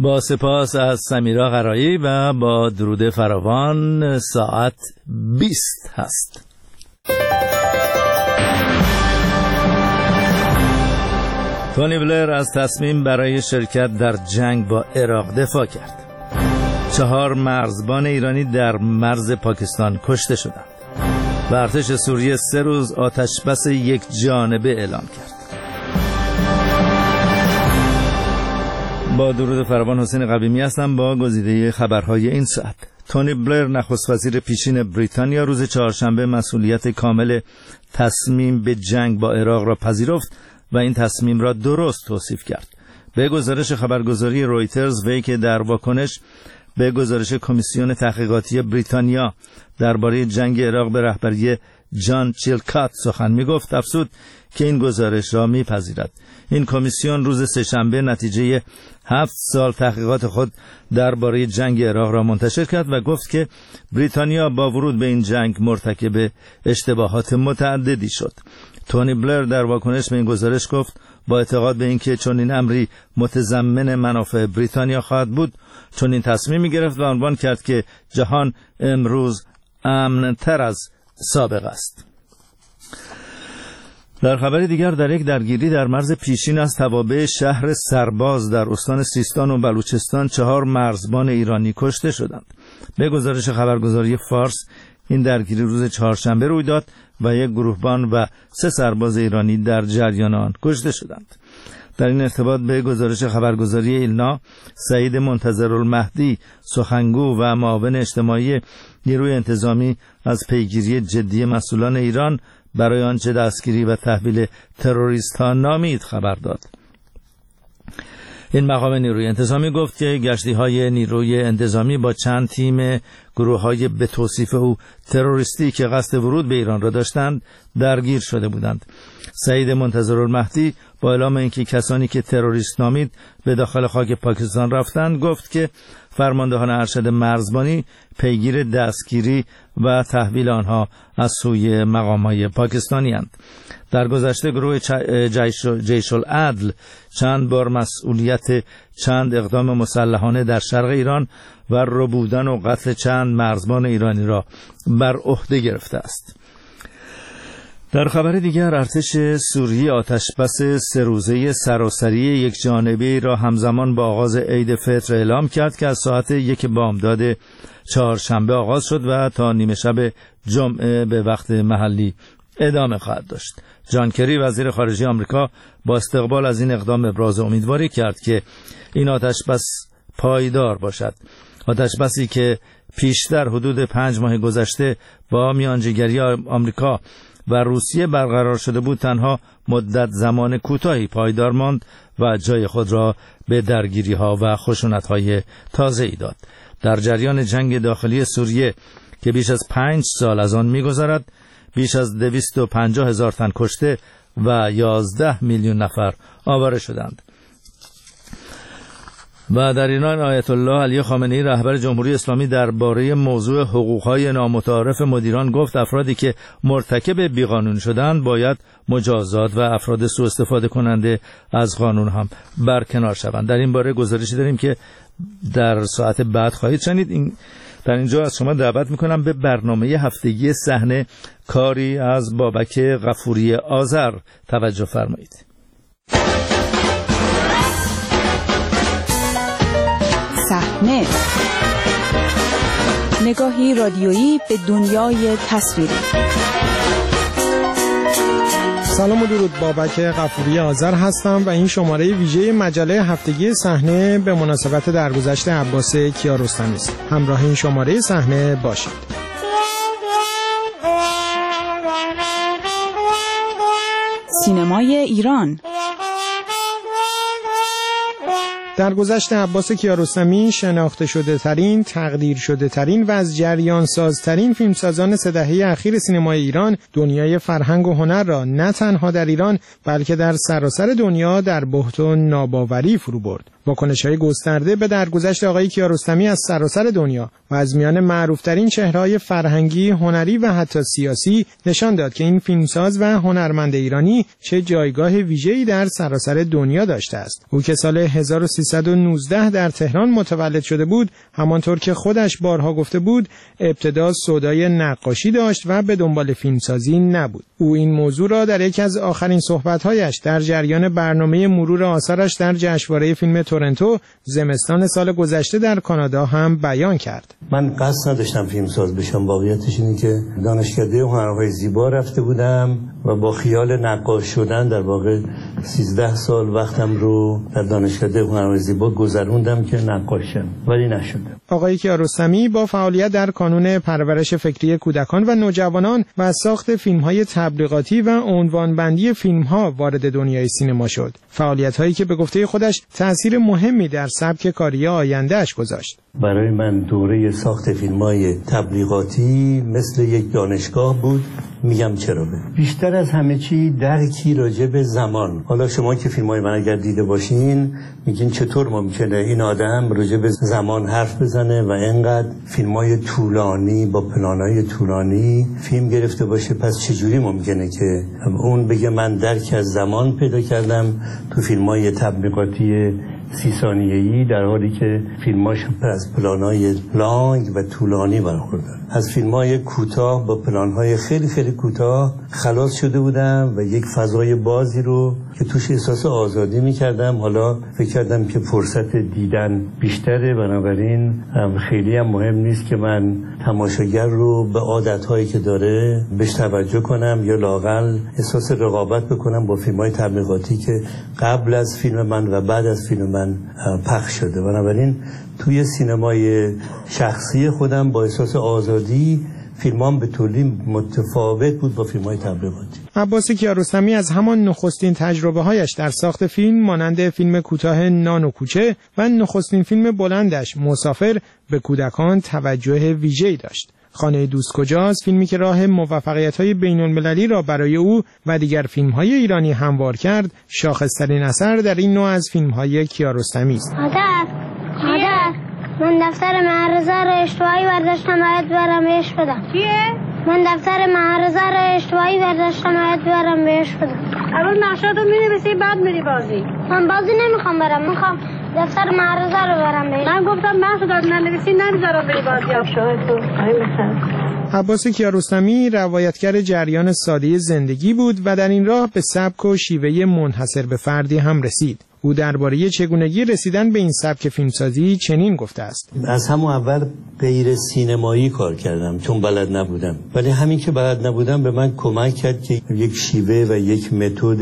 با سپاس از سمیرا قرایی و با درود فراوان. ساعت 20 هست. تونی بلر از تصمیم برای شرکت در جنگ با عراق دفاع کرد. 4 مرزبان ایرانی در مرز پاکستان کشته شدند و ارتش سوریه 3 روز آتش بس یک جانبه اعلام کرد. با درود فراوان، حسین قویمی هستم با گزیده خبرهای این ساعت. تونی بلر نخست وزیر پیشین بریتانیا روز چهارشنبه مسئولیت کامل تصمیم به جنگ با عراق را پذیرفت و این تصمیم را درست توصیف کرد. به گزارش خبرگزاری رویترز، وی که در واکنش به گزارش کمیسیون تحقیقاتی بریتانیا درباره جنگ عراق به رهبری جان چیلکات سخن می‌گفت، افزود که این گزارش را می‌پذیرد. این کمیسیون روز سه‌شنبه نتیجه 7 سال تحقیقات خود درباره جنگ عراق را منتشر کرد و گفت که بریتانیا با ورود به این جنگ مرتکب اشتباهات متعددی شد. تونی بلر در واکنش به این گزارش گفت با اعتقاد به اینکه چون این امری متضمن منافع بریتانیا خواهد بود، چون این تصمیمی گرفت و عنوان کرد که جهان امروز امن‌تر از سابق است. در خبر دیگر، در یک درگیری در مرز پیشین از توابع شهر سرباز در استان سیستان و بلوچستان 4 مرزبان ایرانی کشته شدند. به گزارش خبرگزاری فارس، این درگیری روز چهارشنبه روی داد و یک گروهبان و 3 سرباز ایرانی در جریان آن کشته شدند. در این ارتباط به گزارش خبرگزاری ایلنا، سعید منتظرالمهدی، سخنگو و معاون اجتماعی نیروی انتظامی از پیگیری جدی مسئولان ایران برای آنچه دستگیری و تحویل تروریست‌ها نامید خبر داد. این مقام نیروی انتظامی گفت که گشتی‌های نیروی انتظامی با چند تیم گروه‌های به توصیف او تروریستی که قصد ورود به ایران را داشتند درگیر شده بودند. سعید منتظرالمهدی با اعلام اینکه کسانی که تروریست نامید به داخل خاک پاکستان رفتند، گفت که فرماندهان ارشد مرزبانی پیگیر دستگیری و تحویل آنها از سوی مقام‌های پاکستانی اند. در گذشته گروه جیش العدل چند بار مسئولیت چند اقدام مسلحانه در شرق ایران و ربودن و قتل چند مرزبان ایرانی را بر عهده گرفته است. در خبر دیگر، ارتش سوریه آتشبس 3 روزه سراسری یک جانبه را همزمان با آغاز عید فطر اعلام کرد که از ساعت 1 بامداد چهارشنبه آغاز شد و تا نیمه شب جمعه به وقت محلی ادامه خواهد داشت. جان کری وزیر خارجه آمریکا با استقبال از این اقدام ابراز امیدواری کرد که این آتشبس پایدار باشد. آتشبسی که پیشتر حدود 5 ماه گذشته با میانجیگری آمریکا و روسیه برقرار شده بود، تنها مدت زمان کوتاهی پایدار ماند و جای خود را به درگیری‌ها و خشونت‌های تازه‌ای داد. در جریان جنگ داخلی سوریه که بیش از 5 سال از آن می‌گذرد، بیش از 250,000 تن کشته و 11 میلیون نفر آواره شدند. و در ایران، آیت الله علی خامنه‌ای رهبر جمهوری اسلامی درباره موضوع حقوق‌های نامتعارف مدیران گفت افرادی که مرتکب بیقانون شدند باید مجازات و افراد سوء استفاده کننده از قانون هم برکنار شوند. در این باره گزارشی داریم که در ساعت بعد خواهید شنید. در اینجا از شما دعوت میکنم به برنامه هفتگی صحنه کاری از بابک غفوری آذر توجه فرمایید. صحنه، نگاهی رادیویی به دنیای تصویری. سلام و درود، بابک غفوری آذر هستم و این شماره ویژه مجله هفتگی صحنه به مناسبت درگذشت عباس کیارستمی است. همراه این شماره صحنه باشید. سینمای ایران. در گذشت عباس کیارستمی شناخته شده ترین، تقدیر شده ترین و از جریان سازترین فیلمسازان 3 دهه اخیر سینمای ایران دنیای فرهنگ و هنر را نه تنها در ایران بلکه در سراسر دنیا در بهت و ناباوری فرو برد. واکنش‌های گسترده به درگذشت آقای کیارستمی از سراسر دنیا و از میان معروف‌ترین چهره‌های فرهنگی، هنری و حتی سیاسی نشان داد که این فیلمساز و هنرمند ایرانی چه جایگاه ویژه‌ای در سراسر دنیا داشته است. او که سال 1300 1319 در تهران متولد شده بود، همانطور که خودش بارها گفته بود، ابتدا سودای نقاشی داشت و به دنبال فیلمسازی نبود. او این موضوع را در یکی از آخرین صحبت‌هایش در جریان برنامه مرور آثارش در جشنواره فیلم تورنتو زمستان سال گذشته در کانادا هم بیان کرد. من قصد نداشتم فیلمساز بشم، واقعیتش اینه که دانشکده هنرهای زیبا رفته بودم و با خیال نقاش شدن در واقع 13 سال وقتم رو در دانشکده هنرهای زیبا گذروندم که نقاش شم، ولی نشدم. آقای کیارستمی با فعالیت در کانون پرورش فکری کودکان و نوجوانان و ساخت فیلم‌های تبلیغاتی و عنوانبندی فیلم‌ها وارد دنیای سینما شد. فعالیت‌هایی که به گفته خودش تأثیر مهمی در سبک کاری آینده‌اش گذاشت. برای من دوره ساخت فیلم‌های تبلیغاتی مثل یک دانشگاه بود. میگم چرا؟ بیشتر از همه چی درکی راجع به زمان. حالا شما که فیلم‌های من اگر دیده باشین میگین چطور ممکنه این آدم راجع به زمان حرف بزنه و اینقدر فیلم‌های طولانی با پلان‌های طولانی فیلم گرفته باشه، پس چجوری ممکنه که اون بگه من درک از زمان پیدا کردم تو فیلم‌های تبلیغاتی 30 ثانیه‌ای، در حالی که فیلماش از پلان‌های لانگ و طولانی برخوردار. از فیلم‌های کوتاه با پلان‌های خیلی خیلی کوتاه خلاص شده بودم و یک فضای بازی رو که توش احساس آزادی می‌کردم. حالا فکر کردم که فرصت دیدن بیشتره، بنابراین خیلی هم مهم نیست که من تماشاگر رو به عادت‌هایی که داره بهش توجه کنم یا لااقل احساس رقابت بکنم با فیلم‌های تبلیغاتی که قبل از فیلم من و بعد از فیلم من پخش شده. بنابراین توی سینمای شخصی خودم با احساس آزادی فیلمام به طولی متفاوت بود با فیلم‌های تبلیغاتی. عباس کیارستمی از همان نخستین تجربه‌هایش در ساخت فیلم مانند فیلم کوتاه نان و کوچه و نخستین فیلم بلندش مسافر به کودکان توجه ویژه‌ای داشت. خانه دوست کجاست، فیلمی که راه موفقیت‌های بین‌المللی را برای او و دیگر فیلم‌های ایرانی هموار کرد، شاخص‌ترین اثر در این نوع از فیلم‌های کیارستمی است. مادر، من دفتر معرضه رو اشتباهی برداشتم، باید برم بهش بدم. چیه؟ من دفتر معرضه رو اشتباهی برداشتم، باید برم بهش بدم. اول نقشه‌تو می‌نویسی بعد میری بازی. من بازی نمیخوام برم، میخوام دفتر معرضه رو برم بهش. من گفتم نقشه‌تو ننویسی نمیذارم بری بازی. افشاهتو عباس کیارستمی روایتگر جریان ساده زندگی بود و در این راه به سبک و شیوه منحصر به فردی هم رسید. او درباره چگونگی رسیدن به این سبک فیلمسازی چنین گفته است: از همون اول غیر سینمایی کار کردم چون بلد نبودم، ولی همین که بلد نبودم به من کمک کرد که یک شیوه و یک متد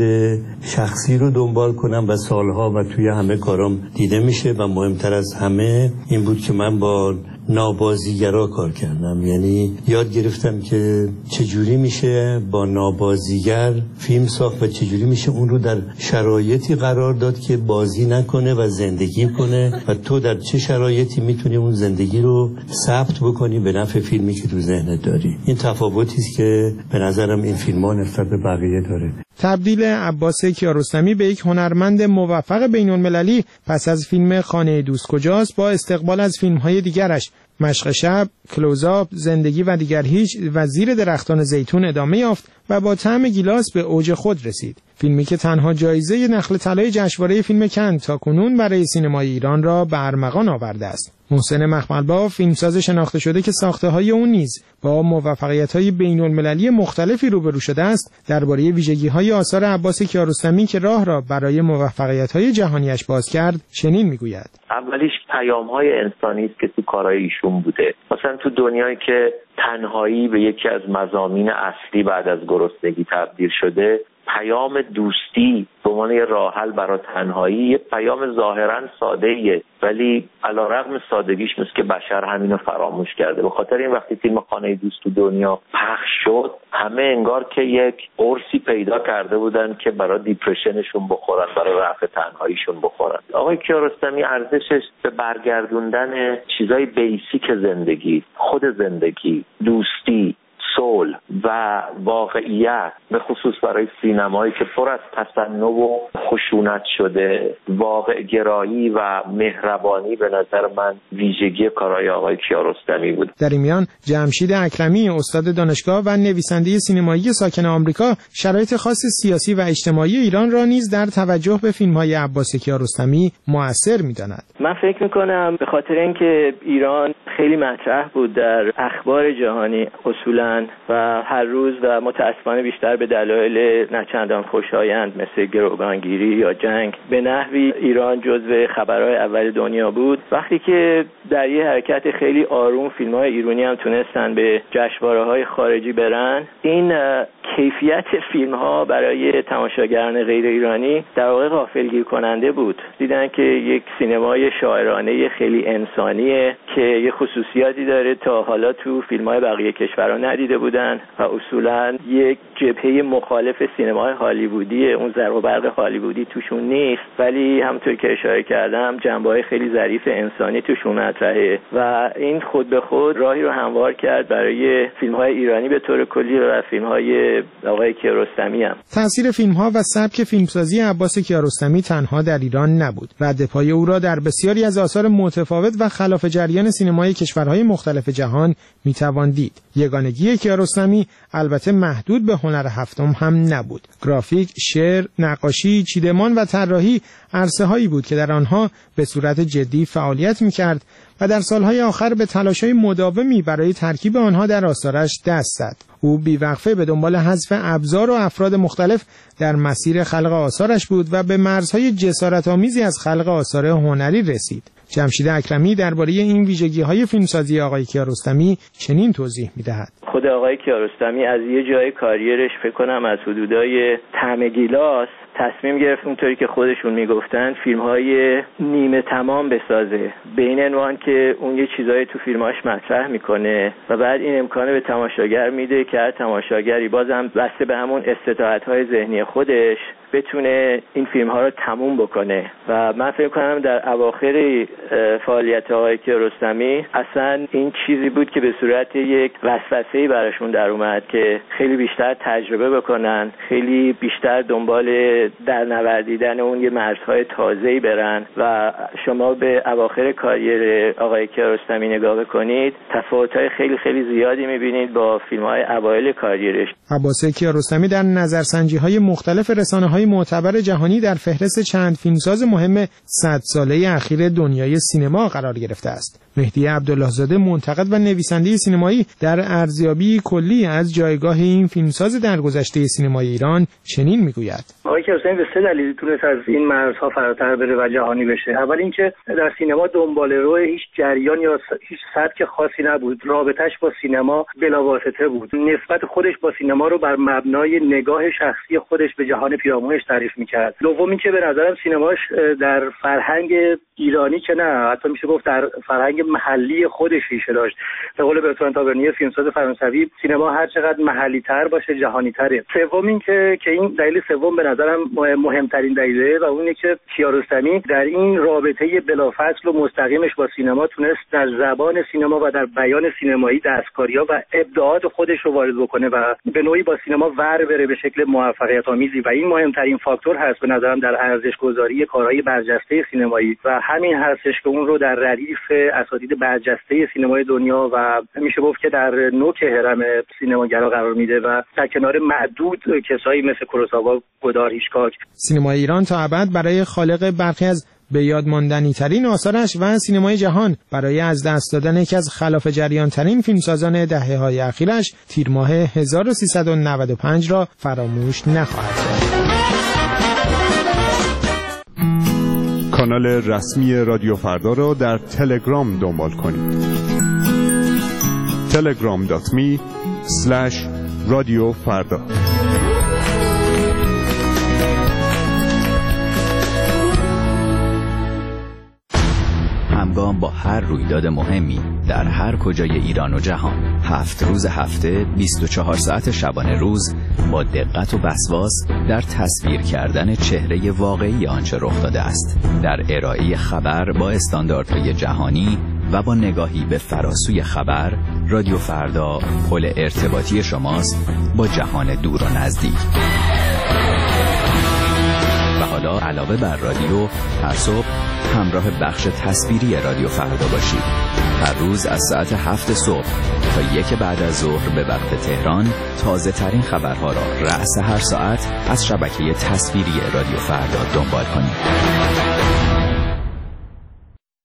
شخصی رو دنبال کنم و سالها و توی همه کارام دیده میشه و مهمتر از همه این بود که من با نابازیگرا کار کردم. یعنی یاد گرفتم که چجوری میشه با نابازیگر فیلم ساخت و چجوری میشه اون رو در شرایطی قرار داد که بازی نکنه و زندگی کنه و تو در چه شرایطی میتونی اون زندگی رو ثبت بکنی به نفع فیلمی که تو ذهنت داری. این تفاوتی است که به نظرم این فیلم‌ها نسبت به بقیه داره. تبدیل عباس کیارستمی به یک هنرمند موفق بین‌المللی پس از فیلم خانه دوست کجاست با استقبال از فیلم‌های دیگرش مشق شب، کلوزآپ، زندگی و دیگر هیچ و زیر درختان زیتون ادامه یافت و با طعم گیلاس به اوج خود رسید. فیلمی که تنها جایزه نخل طلای جشنواره فیلم کن تاکنون برای سینمای ایران را به ارمغان آورده است. محسن مخملباف، فیلمساز شناخته شده که ساخته‌های او نیز با موفقیت‌های بین‌المللی مختلفی روبرو شده است، درباره ویژگی‌های آثار عباس کیارستمی که راه را برای موفقیت‌های جهانیش باز کرد چنین می‌گوید: اولیش پیام‌های انسانی است که تو کارهای ایشون بوده. مثلا تو دنیایی که تنهایی به یکی از مضامین اصلی بعد از گرسنگی تبدیل شده، پیام دوستی به عنوان یه راه حل برای تنهایی یه پیام ظاهراً ساده‌ایه، ولی علیرغم سادگیش مثل که بشر همینو فراموش کرده. به خاطر این وقتی فیلم خانه دوست تو دنیا پخش شد، همه انگار که یک قرصی پیدا کرده بودن که برای دیپرشنشون بخورن، برای رفع تنهاییشون بخورن. آقای کیارستمی ارزشش به برگردوندن چیزای بیسیک زندگی، خود زندگی، دوستی، صلح، صلح و واقعیت، به خصوص برای سینمایی که پر از تصنع و خشونت شده، واقع گرایی و مهربانی به نظر من ویژگی کارهای آقای کیارستمی بود. در این میان جمشید اکرمی، استاد دانشگاه و نویسنده سینمایی ساکن آمریکا، شرایط خاص سیاسی و اجتماعی ایران را نیز در توجه به فیلم‌های عباس کیارستمی مؤثر می‌داند. من فکر می‌کنم به خاطر اینکه ایران خیلی مطرح بود در اخبار جهانی اصولاً و هر روز و متأسفانه بیشتر به دلایل نچندان خوشایند مثل گروگانگیری یا جنگ به نحوی ایران جزو خبرهای اول دنیا بود. وقتی که در یه حرکت خیلی آروم فیلم‌های ایرانی هم تونستن به جشنواره‌های خارجی برن، این کیفیت فیلم‌ها برای تماشاگران غیر ایرانی در واقع غافلگیر کننده بود. دیدن که یک سینمای شاعرانه خیلی انسانیه که یه خصوصیاتی داره تا حالا تو فیلم‌های بقیه کشورها ندیده بودن و اصولاً یک جبهه مخالف سینمای هالیوودی، اون زرق و برق هالیوودی توشون نیست، ولی همونطور که اشاره کردم جنبه‌های خیلی ظریف انسانی توشون مطرحه و این خود به خود راهی رو هموار کرد برای فیلم‌های ایرانی به طور کلی و فیلم‌های آقای کیارستمی هم. تأثیر فیلم‌ها و سبک فیلمسازی عباس کیارستمی تنها در ایران نبود. رد پای او را در بسیاری از آثار متفاوت و خلاف جریان سینمای کشورهای مختلف جهان میتوان دید. یگانگی کیارستمی البته محدود به هنر هفتم هم نبود. گرافیک، شعر، نقاشی، چیدمان و طراحی عرصه‌هایی بود که در آنها به صورت جدی فعالیت می‌کرد و در سالهای آخر به تلاش‌های مداومی برای ترکیب آنها در آثارش دست زد. او بی‌وقفه به دنبال حذف ابزار و افراد مختلف در مسیر خلق آثارش بود و به مرزهای جسارت‌آمیزی از خلق آثار هنری رسید. جمشید اکرمی درباره این ویژگی‌های فیلمسازی آقای کیارستمی چنین توضیح می‌دهد. خود آقای کیارستمی از یه جای کاریرش فکر کنم از حدودای طعم گیلاس تصمیم گرفت اونطوری که خودشون میگفتن فیلم‌های نیمه تمام بسازه، به این عنوان که اون یه چیزایی تو فیلماش مطرح میکنه و بعد این امکانه به تماشاگر میده که هر تماشاگری بازم بسته به همون استطاعت‌های ذهنی خودش بتونه این فیلم‌ها رو تموم بکنه. و من فکر کنم در اواخر فعالیت آقای کیارستمی اصلا این چیزی بود که به صورت یک وسوسه‌ای براشون در اومد که خیلی بیشتر تجربه بکنن، خیلی بیشتر دنبال در نوردیدن اون یه مرزهای تازه‌ای برن و شما به اواخر کاریر آقای کیارستمی نگاه بکنید تفاوت‌های خیلی خیلی زیادی می‌بینید با فیلم‌های اوایل کاریرش. عباس کیارستمی در نظرسنجی‌های مختلف رسانه‌های معتبر جهانی در فهرست چند فیلمساز مهم 100 ساله اخیر دنیای سینما قرار گرفته است. مهدی عبدالله‌زاده، منتقد و نویسنده سینمایی، در ارزیابی کلی از جایگاه این فیلمساز در گذشته سینمای ایران چنین میگوید: آقای کیارستمی به 3 دلیل تونست از این مرزها فراتر بره و جهانی بشه. اول اینکه در سینما دنبال رو هیچ جریان یا هیچ سبک خاصی نبود، رابطش با سینما بلاواسطه بود، نسبت خودش با سینما رو بر مبنای نگاه شخصی خودش به جهان پیرامونش تعریف میکرد. دوم اینکه به نظرم سینماش در فرهنگ ایرانی که نه، حتی میشه گفت در فرهنگ محلی خودش ریشه داشت. به قول برتراند تاورنیه فیلمساز فرانسوی، سینما هر چقدر محلی تر باشه جهانی تره. سوم اینکه این دلیل سوم به نظرم مهمترین دلیله و اون اینه که کیارستمی در این رابطه بلافاصل و مستقیمش با سینما تونست در زبان سینما و در بیان سینمایی دستکاری‌ها و ابداعات خودش رو وارد بکنه و به نوعی با سینما ور بره به شکل موفقیت آمیزی و این مهمترین فاکتور هست به نظرم در ارزش گذاری کارهای برجسته سینمایی و همین هستش که اون رو در ردیف اساتید برجسته سینمای دنیا و میشه گفت که در نوک هرم سینماگرا قرار میده و در کنار معدود کسایی مثل کوروساوا، گودار، هیچکاک. سینمای ایران تا ابد برای خالق برخی از به یاد ماندنی ترین آثارش و سینمای جهان برای از دست دادن یکی از خلاف جریان ترین فیلمسازان دهه‌های اخیرش تیر ماه 1395 را فراموش نخواهد کرد. کانال رسمی رادیو فردا را در تلگرام دنبال کنید. telegram.me/radiofarda. همگام با هر رویداد مهمی در هر کجای ایران و جهان، 7 روز هفته 24 ساعت شبانه روز با دقت و وسواس در تصویر کردن چهره واقعی آنچه رخ داده است، در ارائه خبر با استانداردهای جهانی و با نگاهی به فراسوی خبر، رادیو فردا پل ارتباطی شماست با جهان دور و نزدیک. و حالا علاوه بر رادیو، هر صبح همراه بخش تصویری رادیو فردا باشید. هر روز از ساعت 7 صبح تا 1 بعد از ظهر به وقت تهران تازه ترین خبرها را رأس هر ساعت از شبکه تصویری رادیو فردا دنبال کنید.